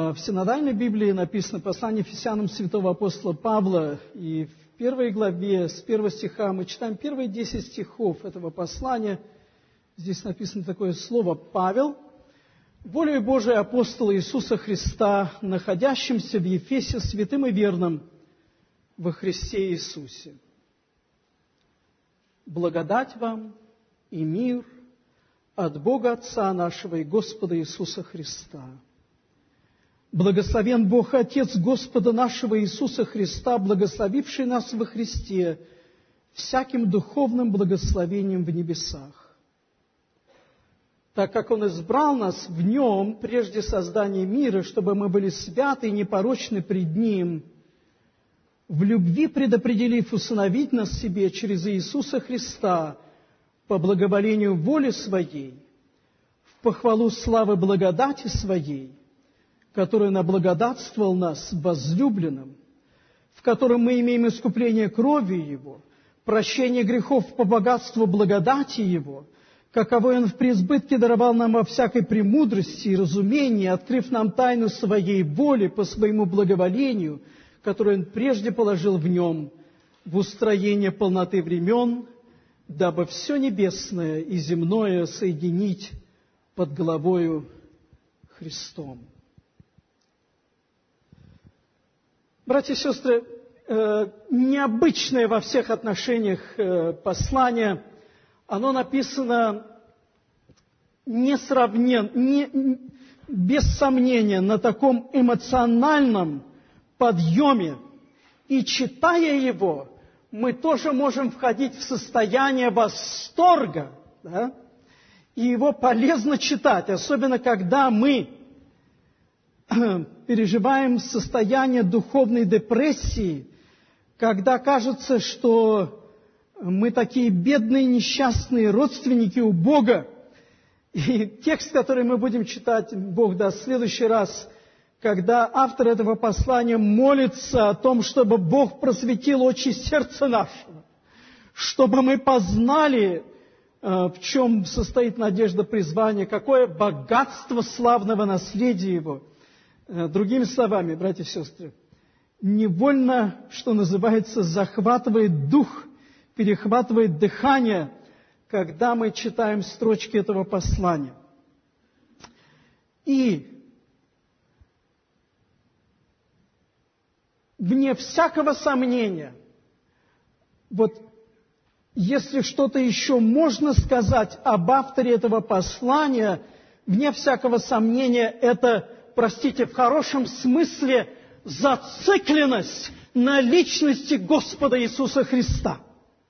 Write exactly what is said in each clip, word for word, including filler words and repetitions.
В синодальной Библии написано послание Ефесянам святого апостола Павла, и в первой главе, с первого стиха, мы читаем первые десять стихов этого послания. Здесь написано такое слово «Павел, волею Божией апостола Иисуса Христа, находящимся в Ефесе святым и верным во Христе Иисусе. Благодать вам и мир от Бога Отца нашего и Господа Иисуса Христа. Благословен Бог Отец Господа нашего Иисуса Христа, благословивший нас во Христе всяким духовным благословением в небесах, так как Он избрал нас в Нем прежде создания мира, чтобы мы были святы и непорочны пред Ним, в любви предопределив усыновить нас себе через Иисуса Христа по благоволению воли Своей, в похвалу славы благодати Своей, который наблагодатствовал нас возлюбленным, в котором мы имеем искупление кровью Его, прощение грехов по богатству благодати Его, каковой Он в преизбытке даровал нам во всякой премудрости и разумении, открыв нам тайну Своей воли по Своему благоволению, которую Он прежде положил в Нем, в устроение полноты времен, дабы все небесное и земное соединить под главою Христом». Братья и сестры, необычное во всех отношениях послание, оно написано несравненно, не, без сомнения, на таком эмоциональном подъеме. И читая его, мы тоже можем входить в состояние восторга. Да? И его полезно читать, особенно когда мы переживаем состояние духовной депрессии, когда кажется, что мы такие бедные, несчастные родственники у Бога. И текст, который мы будем читать, Бог даст в следующий раз, когда автор этого послания молится о том, чтобы Бог просветил очи сердца нашего, чтобы мы познали, в чем состоит надежда призвания, какое богатство славного наследия Его. Другими словами, братья и сестры, невольно, что называется, захватывает дух, перехватывает дыхание, когда мы читаем строчки этого послания. И вне всякого сомнения, вот если что-то еще можно сказать об авторе этого послания, вне всякого сомнения, это, простите, в хорошем смысле, зацикленность на личности Господа Иисуса Христа.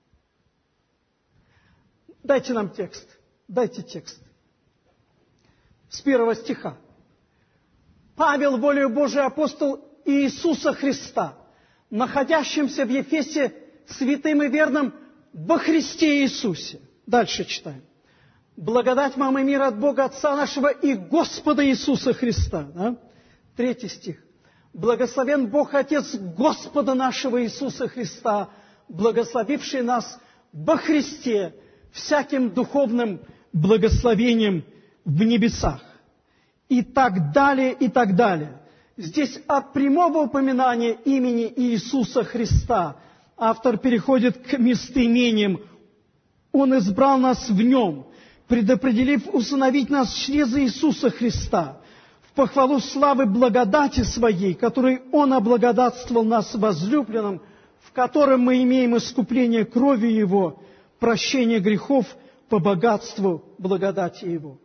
Дайте нам текст. Дайте текст. С первого стиха. Павел, волею Божией апостол Иисуса Христа, находящимся в Ефесе святым и верным во Христе Иисусе. Дальше читаем. Благодать вам и мир от Бога Отца нашего и Господа Иисуса Христа. Да? Третий стих. Благословен Бог Отец Господа нашего Иисуса Христа, благословивший нас во Христе всяким духовным благословением в небесах. И так далее, и так далее. Здесь от прямого упоминания имени Иисуса Христа автор переходит к местоимениям. Он избрал нас в Нем, предопределив усыновить нас через Иисуса Христа, в похвалу славы благодати Своей, которой Он облагодатствовал нас возлюбленным, в котором мы имеем искупление кровью Его, прощение грехов по богатству благодати Его.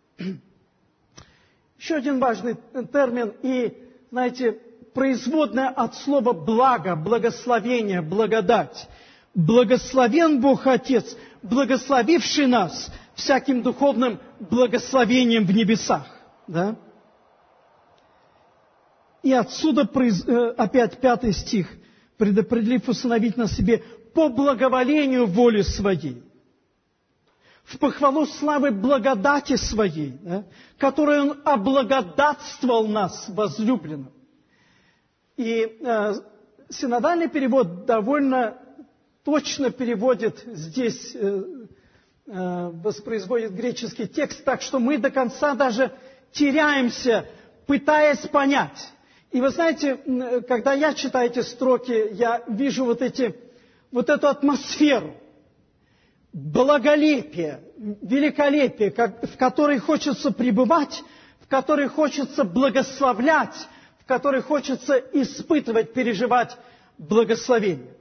Еще один важный термин, и, знаете, производная от слова «благо», «благословение», «благодать». Благословен Бог Отец, благословивший нас всяким духовным благословением в небесах. Да? И отсюда опять пятый стих, предопределив усыновить нас себе по благоволению воли Своей, в похвалу славы благодати Своей, да, которой Он облагодатствовал нас возлюбленным. И э, синодальный перевод довольно точно переводит здесь, э, э, воспроизводит греческий текст, так что мы до конца даже теряемся, пытаясь понять. И вы знаете, когда я читаю эти строки, я вижу вот, эти, вот эту атмосферу благолепия, великолепия, как, в которой хочется пребывать, в которой хочется благословлять, в которой хочется испытывать, переживать благословение.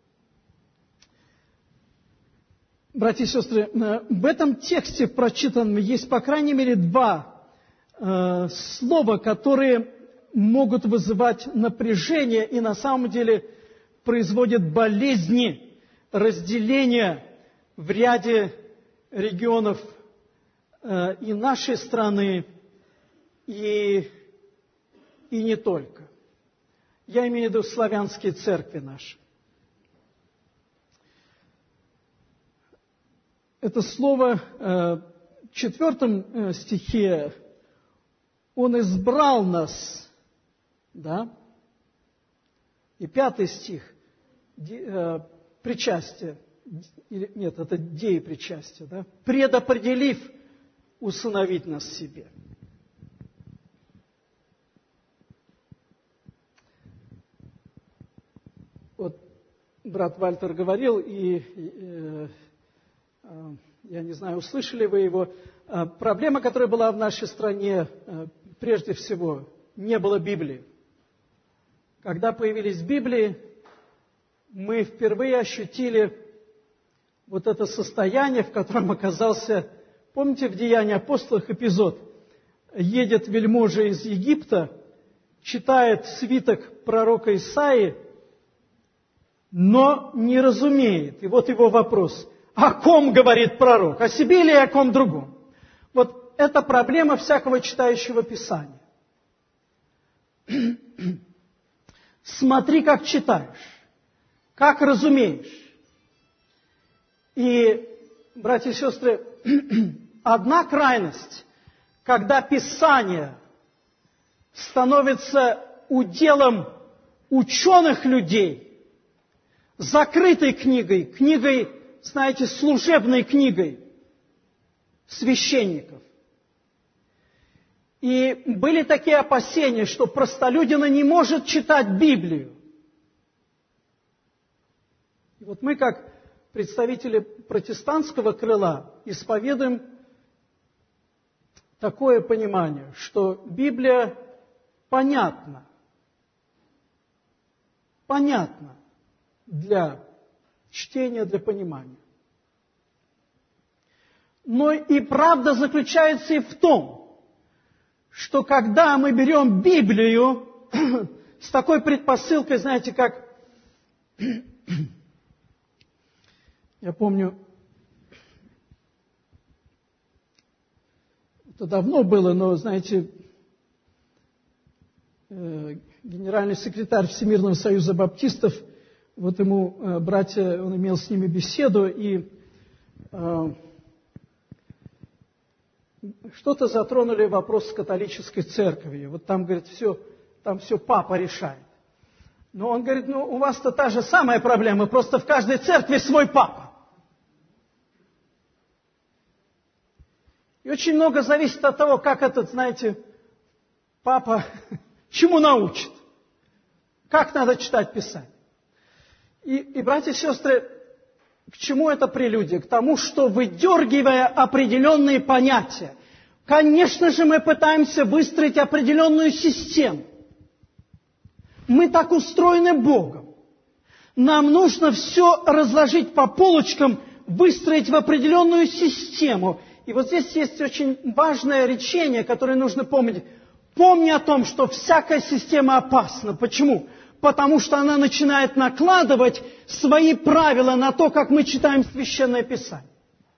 Братья и сестры, в этом тексте прочитанном есть, по крайней мере, два э, слова, которые могут вызывать напряжение и на самом деле производят болезни, разделения в ряде регионов э, и нашей страны, и, и не только. Я имею в виду славянские церкви наши. Это слово в четвертом стихе «Он избрал нас», да? И пятый стих «Причастие». Нет, это деепричастие, да? «Предопределив усыновить нас себе». Вот брат Вальтер говорил, и... и я не знаю, услышали вы его, проблема, которая была в нашей стране, прежде всего, не было Библии. Когда появились Библии, мы впервые ощутили вот это состояние, в котором оказался, помните, в Деянии апостолов эпизод, едет вельможа из Египта, читает свиток пророка Исаии, но не разумеет. И вот его вопрос: о ком говорит пророк? О себе или о ком другом? Вот это проблема всякого читающего Писания. Смотри, как читаешь, как разумеешь. И, братья и сестры, одна крайность, когда Писание становится уделом ученых людей, закрытой книгой, книгой, знаете, служебной книгой священников. И были такие опасения, что простолюдина не может читать Библию. И вот мы, как представители протестантского крыла, исповедуем такое понимание, что Библия понятна, понятна для чтения, для понимания. Но и правда заключается и в том, что когда мы берем Библию с такой предпосылкой, знаете, как... Я помню, это давно было, но, знаете, генеральный секретарь Всемирного союза баптистов, вот ему братья, он имел с ними беседу, и что-то затронули вопрос с католической церковью. Вот там, говорит, все, там все папа решает. Но он говорит, ну, у вас-то та же самая проблема, просто в каждой церкви свой папа. И очень много зависит от того, как этот, знаете, папа чему научит, как надо читать Писание. И, и, братья и сестры, к чему это прелюдия? К тому, что, выдергивая определенные понятия, конечно же, мы пытаемся выстроить определенную систему. Мы так устроены Богом. Нам нужно все разложить по полочкам, выстроить в определенную систему. И вот здесь есть очень важное речение, которое нужно помнить. Помни о том, что всякая система опасна. Почему? Потому что она начинает накладывать свои правила на то, как мы читаем Священное Писание.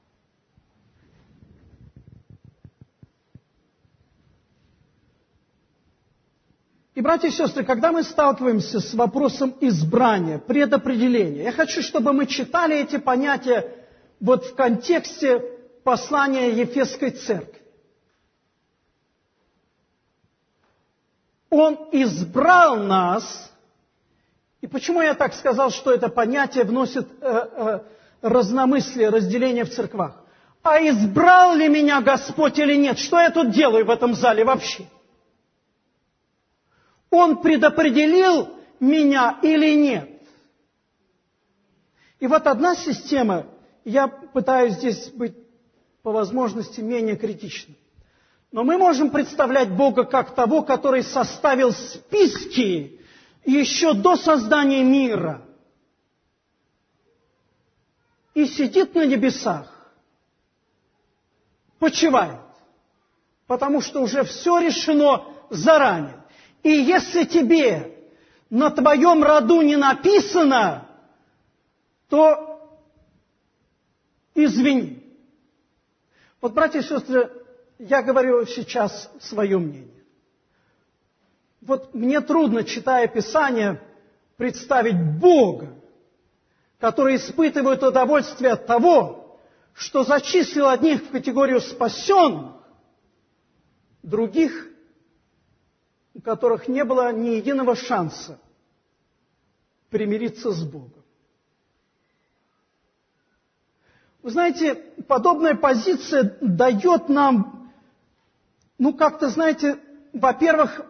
И, братья и сестры, когда мы сталкиваемся с вопросом избрания, предопределения, я хочу, чтобы мы читали эти понятия вот в контексте послания Ефесской церкви. Он избрал нас. И почему я так сказал, что это понятие вносит э, э, разномыслие, разделение в церквах? А избрал ли меня Господь или нет? Что я тут делаю в этом зале вообще? Он предопределил меня или нет? И вот одна система, я пытаюсь здесь быть по возможности менее критичным, но мы можем представлять Бога как того, который составил списки еще до создания мира и сидит на небесах, почивает, потому что уже все решено заранее. И если тебе на твоем роду не написано, то извини. Вот, братья и сестры, я говорю сейчас свое мнение. Вот мне трудно, читая Писание, представить Бога, который испытывает удовольствие от того, что зачислил одних в категорию спасенных, других, у которых не было ни единого шанса примириться с Богом. Вы знаете, подобная позиция дает нам, ну как-то, знаете, во-первых,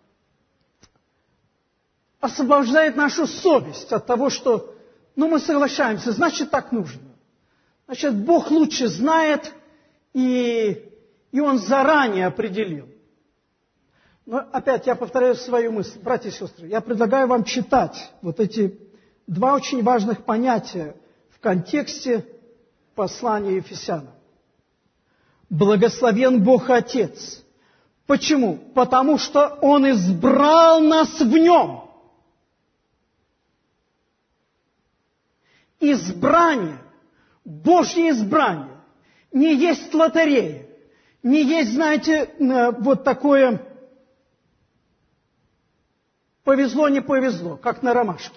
освобождает нашу совесть от того, что, ну мы соглашаемся, значит так нужно. Значит, Бог лучше знает, и, и Он заранее определил. Но опять я повторяю свою мысль. Братья и сестры, я предлагаю вам читать вот эти два очень важных понятия в контексте послания Ефесянам. Благословен Бог Отец. Почему? Потому что Он избрал нас в Нем. Избрание, Божье избрание, не есть лотерея, не есть, знаете, вот такое повезло, не повезло, как на ромашке.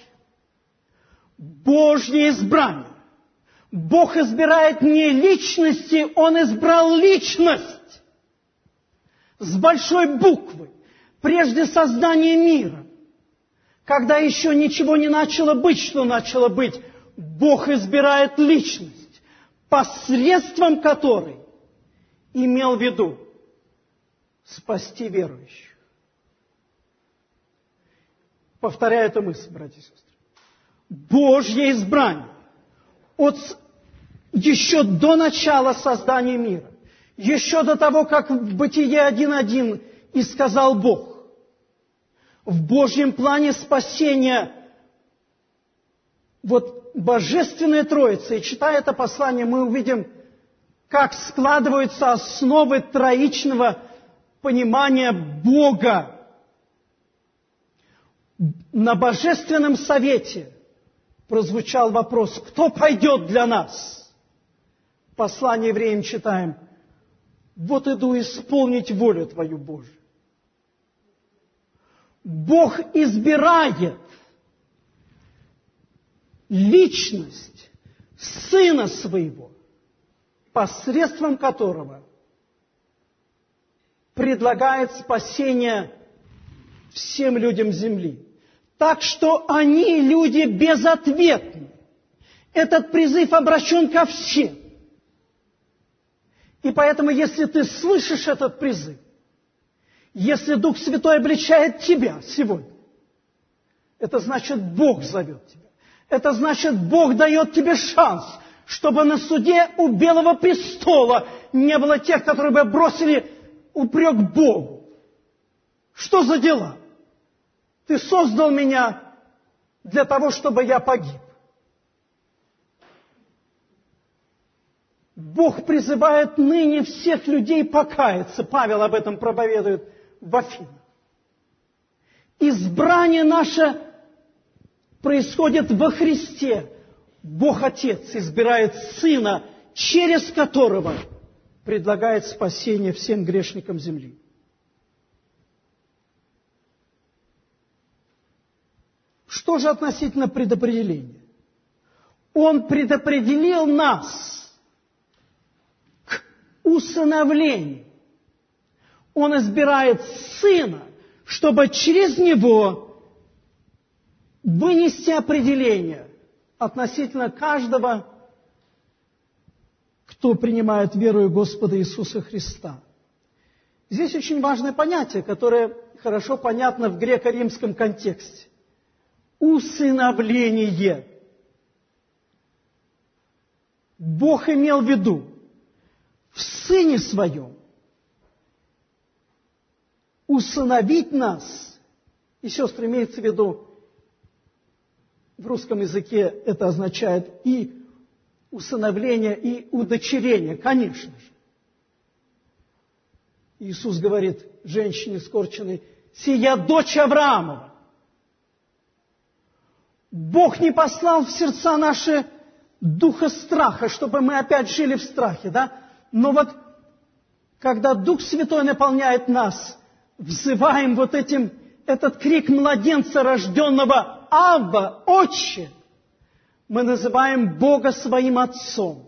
Божье избрание. Бог избирает не личности, Он избрал личность с большой буквы, прежде создания мира. Когда еще ничего не начало быть, что начало быть, Бог избирает личность, посредством которой имел в виду спасти верующих. Повторяю эту мысль, братья и сестры. Божье избрание от, еще до начала создания мира, еще до того, как в Бытие один один и сказал Бог, в Божьем плане спасения вот Божественная Троица, и читая это послание, мы увидим, как складываются основы троичного понимания Бога. На Божественном совете прозвучал вопрос, кто пойдет для нас? Послание евреям читаем, вот иду исполнить волю Твою, Божию. Бог избирает личность Сына Своего, посредством которого предлагает спасение всем людям земли. Так что они, люди, безответны. Этот призыв обращен ко всем. И поэтому, если ты слышишь этот призыв, если Дух Святой обличает тебя сегодня, это значит, Бог зовет тебя. Это значит, Бог дает тебе шанс, чтобы на суде у Белого престола не было тех, которые бы бросили упрек Богу. Что за дела? Ты создал меня для того, чтобы я погиб. Бог призывает ныне всех людей покаяться. Павел об этом проповедует в Афинах. Избрание наше происходит во Христе. Бог Отец избирает Сына, через которого предлагает спасение всем грешникам земли. Что же относительно предопределения? Он предопределил нас к усыновлению. Он избирает Сына, чтобы через Него вынести определение относительно каждого, кто принимает веру в Господа Иисуса Христа. Здесь очень важное понятие, которое хорошо понятно в греко-римском контексте. Усыновление. Бог имел в виду в Сыне Своем усыновить нас. И, сестры, имеется в виду, в русском языке это означает и усыновление, и удочерение, конечно же. Иисус говорит женщине скорченной: «Сия дочь Авраамова». Бог не послал в сердца наши духа страха, чтобы мы опять жили в страхе, да? Но вот, когда Дух Святой наполняет нас, взываем вот этим, этот крик младенца, рожденного Абба, Отче, мы называем Бога своим Отцом.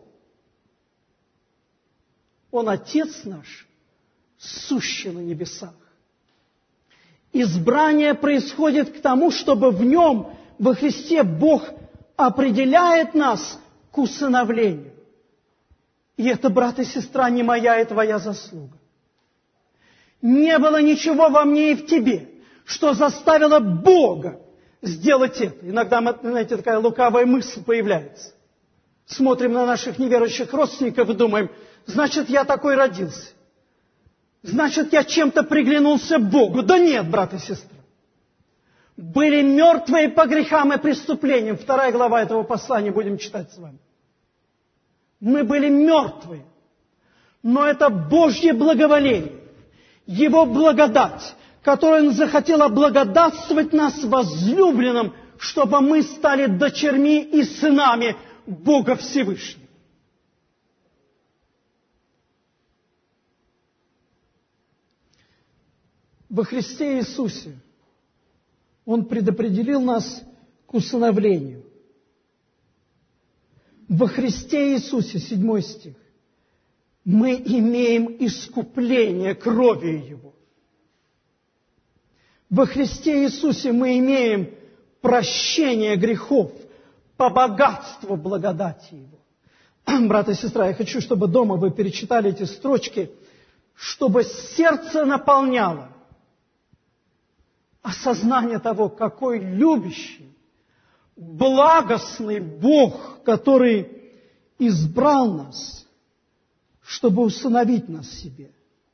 Он Отец наш, сущий на небесах. Избрание происходит к тому, чтобы в Нем, во Христе, Бог определяет нас к усыновлению. И это, брат и сестра, не моя и твоя заслуга. Не было ничего во мне и в тебе, что заставило Бога сделать это. Иногда, знаете, такая лукавая мысль появляется. Смотрим на наших неверующих родственников и думаем: значит, я такой родился. Значит, я чем-то приглянулся Богу. Да нет, брат и сестра. Были мертвые по грехам и преступлениям. Вторая глава этого послания будем читать с вами. Мы были мертвые. Но это Божье благоволение, Его благодать, которой Он захотел облагодатствовать нас возлюбленным, чтобы мы стали дочерьми и сынами Бога Всевышнего. Во Христе Иисусе Он предопределил нас к усыновлению. Во Христе Иисусе, седьмой стих, мы имеем искупление кровью Его. Во Христе Иисусе мы имеем прощение грехов по богатству благодати Его. Брат и сестра, я хочу, чтобы дома вы перечитали эти строчки, чтобы сердце наполняло осознание того, какой любящий, благостный Бог, который избрал нас, чтобы усыновить нас себе.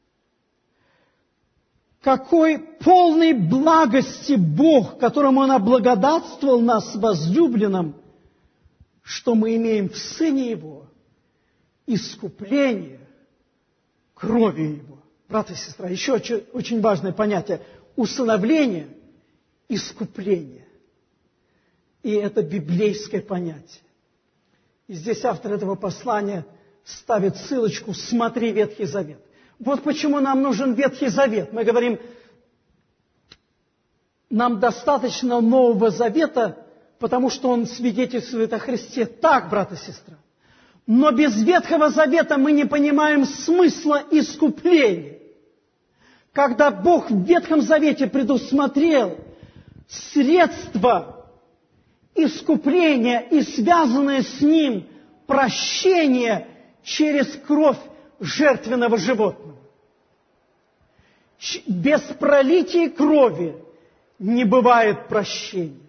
Какой полный благости Бог, которому Он облагодатствовал нас возлюбленным, что мы имеем в Сыне Его искупление кровью Его. Брат и сестра, еще очень важное понятие – усыновление, искупление. И это библейское понятие. И здесь автор этого послания ставит ссылочку «Смотри Ветхий Завет». Вот почему нам нужен Ветхий Завет. Мы говорим, нам достаточно Нового Завета, потому что он свидетельствует о Христе. Так, брат и сестра. Но без Ветхого Завета мы не понимаем смысла искупления. Когда Бог в Ветхом Завете предусмотрел средства искупления и связанное с ним прощение через кровь жертвенного животного. Без пролития крови не бывает прощения.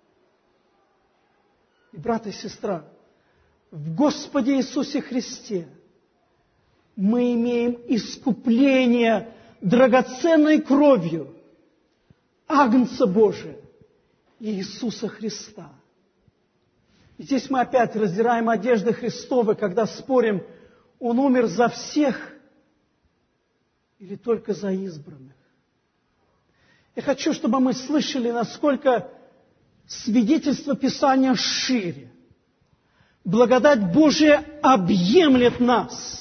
И, брат и сестра, в Господе Иисусе Христе мы имеем искупление драгоценной кровью Агнца Божия Иисуса Христа. И здесь мы опять раздираем одежды Христовы, когда спорим, Он умер за всех или только за избранных. Я хочу, чтобы мы слышали, насколько свидетельство Писания шире. Благодать Божия объемлет нас.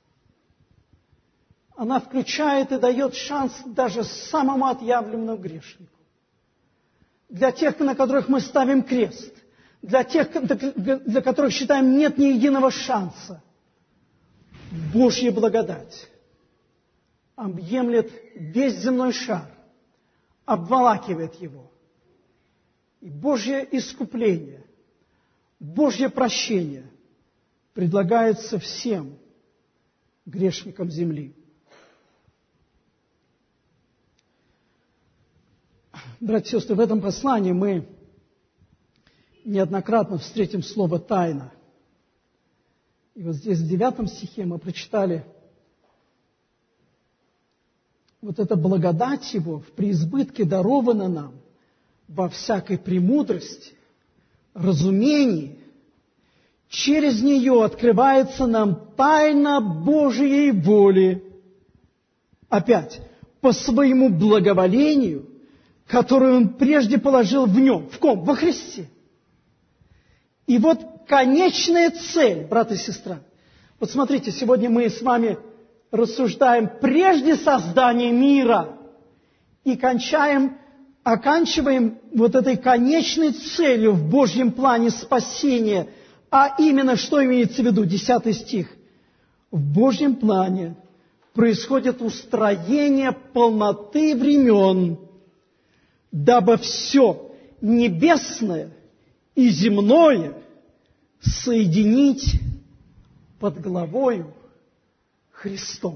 Она включает и дает шанс даже самому отъявленному грешнику. Для тех, на которых мы ставим крест. Для тех, для которых считаем, нет ни единого шанса. Божья благодать объемлет весь земной шар, обволакивает его. И Божье искупление, Божье прощение предлагается всем грешникам земли. Братья и сестры, в этом послании мы неоднократно встретим слово «тайна». И вот здесь в девятом стихе мы прочитали вот эта благодать Его в преизбытке дарована нам во всякой премудрости, разумении. Через нее открывается нам тайна Божией воли. Опять, по своему благоволению, которое Он прежде положил в Нем. В ком? Во Христе. И вот конечная цель, брат и сестра. Вот смотрите, сегодня мы с вами рассуждаем прежде создания мира и кончаем, оканчиваем вот этой конечной целью в Божьем плане спасения. А именно, что имеется в виду? Десятый стих. В Божьем плане происходит устроение полноты времен, дабы все небесное и земное соединить под главою Христом.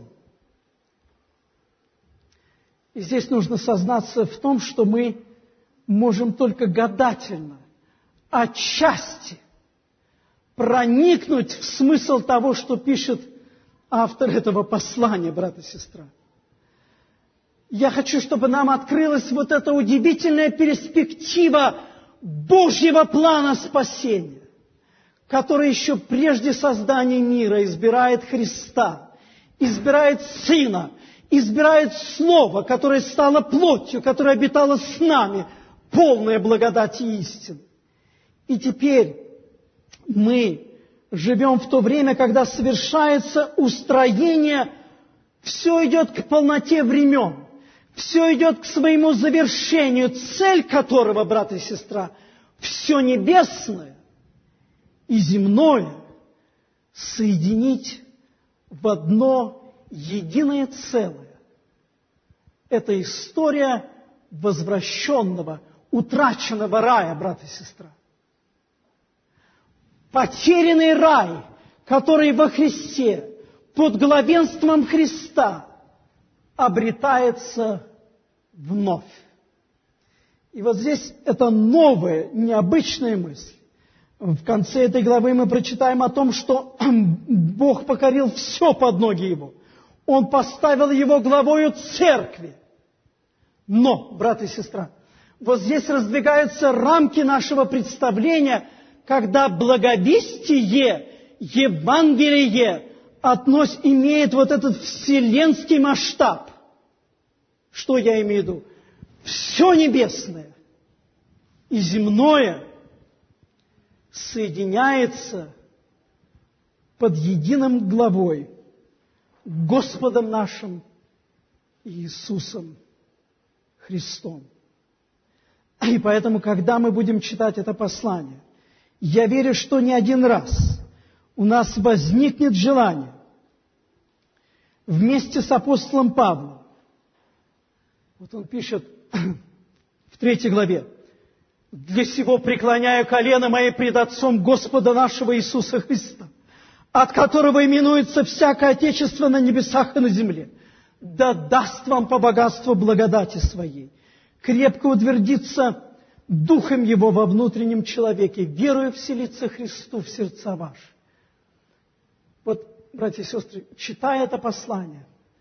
И здесь нужно сознаться в том, что мы можем только гадательно, отчасти проникнуть в смысл того, что пишет автор этого послания, брат и сестра. Я хочу, чтобы нам открылась вот эта удивительная перспектива Божьего плана спасения, который еще прежде создания мира избирает Христа, избирает Сына, избирает Слово, которое стало плотью, которое обитало с нами, полное благодати и истины. И теперь мы живем в то время, когда совершается устроение, все идет к полноте времен, все идет к своему завершению, цель которого, брат и сестра, все небесное и земное соединить в одно единое целое. Это история возвращенного, утраченного рая, брат и сестра. Потерянный рай, который во Христе, под главенством Христа, обретается вновь. И вот здесь это новая, необычная мысль. В конце этой главы мы прочитаем о том, что Бог покорил все под ноги Его. Он поставил Его главою церкви. Но, брат и сестра, вот здесь раздвигаются рамки нашего представления, когда благовестие, Евангелие относ, имеет вот этот вселенский масштаб. Что я имею в виду? Все небесное и земное соединяется под единым главой Господом нашим Иисусом Христом. И поэтому, когда мы будем читать это послание, я верю, что не один раз у нас возникнет желание вместе с апостолом Павлом. Вот он пишет в третьей главе: «Для сего преклоняю колено мои пред Отцом Господа нашего Иисуса Христа, от которого именуется всякое отечество на небесах и на земле, да даст вам по богатству благодати своей крепко утвердиться Духом Его во внутреннем человеке, веруя вселиться Христу в сердца ваши». Вот, братья и сестры, читая это послание,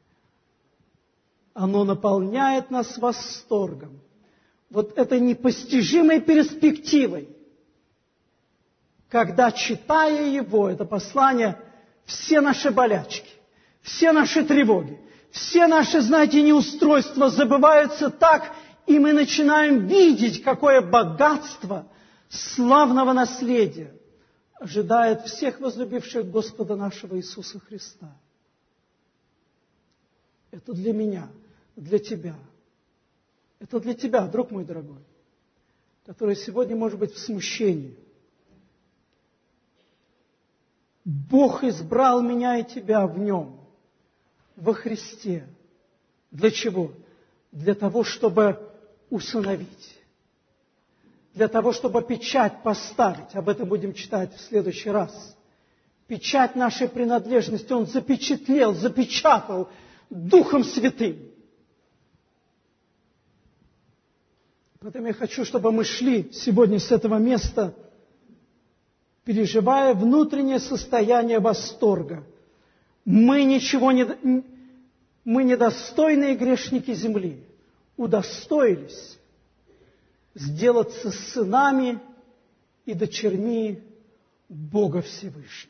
оно наполняет нас восторгом, вот этой непостижимой перспективой, когда, читая его, это послание, все наши болячки, все наши тревоги, все наши, знаете, неустройства забываются так, и мы начинаем видеть, какое богатство славного наследия ожидает всех возлюбивших Господа нашего Иисуса Христа. Это для меня, для тебя. Это для тебя, друг мой дорогой, который сегодня может быть в смущении. Бог избрал меня и тебя в Нем, во Христе. Для чего? Для того, чтобы усыновить. Для того, чтобы печать поставить. Об этом будем читать в следующий раз. Печать нашей принадлежности Он запечатлел, запечатал Духом Святым. Поэтому я хочу, чтобы мы шли сегодня с этого места, переживая внутреннее состояние восторга. Мы ничего не... Мы недостойные грешники земли удостоились сделаться сынами и дочерьми Бога Всевышнего.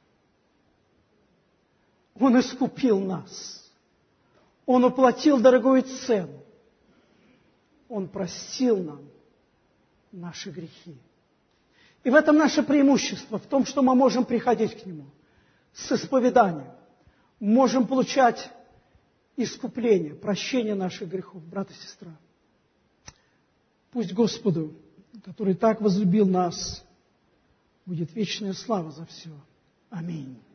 Он искупил нас. Он уплатил дорогую цену. Он простил нам наши грехи. И в этом наше преимущество, в том, что мы можем приходить к Нему с исповеданием, можем получать искупление, прощение наших грехов. Брат и сестра, пусть Господу, который так возлюбил нас, будет вечная слава за все. Аминь.